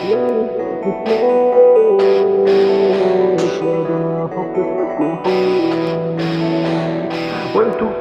وانتو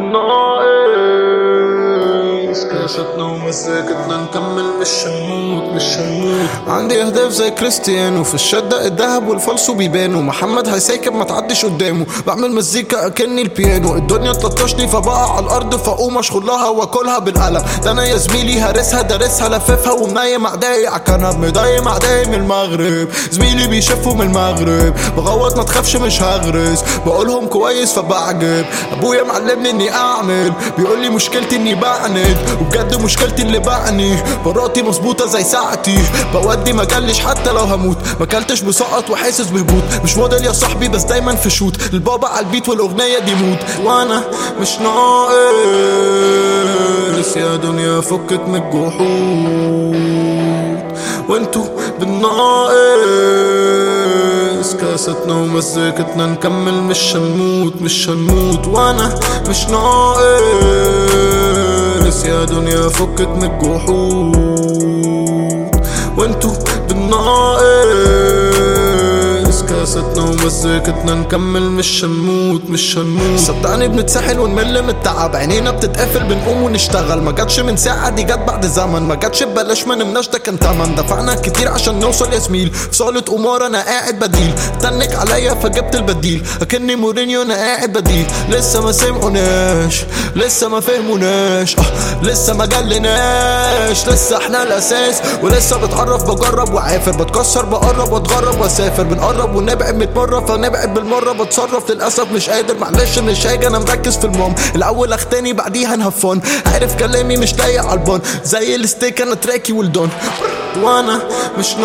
بالناقص كاستنا ومزاجتنا نكمل مش هنموت. عندي اهداف زي كريستيانو، في الشدة الذهب والفالصو بيبانوا. محمد هيساكب ما تعديش قدامه، بعمل مزيكا اكني البيانو. الدنيا تلطشني فبقع على الارض، فاقوم اشخط لها واكلها بالقلم. ده انا يا زميلي هارسها دارسها لففها، ومنيم اعدائي عالكنب، مضايم اعدائي من المغرب. زميلي بيشفوا من المغرب، بغوط ما تخافش مش هغرز، بقولهم كويس فبعجب. ابويا معلمني اني اعمل، بيقول لي مشكلتي اني بعند، وبجد مشكلتي اللي بعني. براتي مظبوطه زي ساعتي، بودي مجلش حتى لو هموت. مكلتش بسقط وحاسس بهبوط، مش موديل يا صاحبي بس دايما في شوت. البابا على البيت والاغنيه دي موت، وانا مش ناقص يا دنيا فكك من الجحود. وانتو بالناقص كاستنا ومزاجتنا نكمل مش هنموت. وانا مش ناقص يا دنيا فكك من الجحود. وانتو بالناقص كاستنا ومزاجتنا نكمل مش هنموت. صدقني بنتسحل ونمل من التعب، عينينا بتتقفل بنقوم ونشتغل. ما جاتش من ساعة دي جت بعد زمن، ما جاتش ببلاش ما نمناش ده كان تمن. دفعنا كتير عشان نوصل يا زميل، في صالة قمار انا قاعد بديل. تنك عليا فجبت البديل، اكني مورينيو انا قاعد بديل. لسه ما سمعوناش، لسه ما فهموناش، لسه ما جلناش، لسه احنا الاساس. ولسه بتعرف بجرب وعافر، بتكسر بقرب واتغرب واسافر. بنقرب ونبعد 100 مرة فنبعد بالمرة. بتصرف للأسف مش قادر، معلش مش هاجي انا مركز في المام. الاول اختاني بعديها نهفان، عارف كلامي مش لايق عالبان. زي الستيك انا تراكي والدون. وانا مش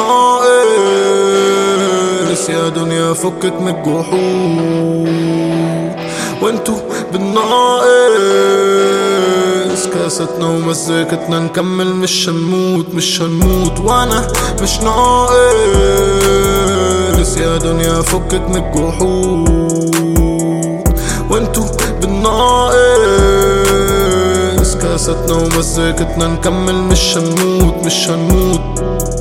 ناقص يا دنيا فكك من الجحود. وانتو بالناقص كاستنا ومزاجتنا نكمل مش هنموت. وانا مش ناقص يا دنيا فكك من الجحود. وانتو بالناقص كاستنا ومزاجتنا نكمل مش هنموت.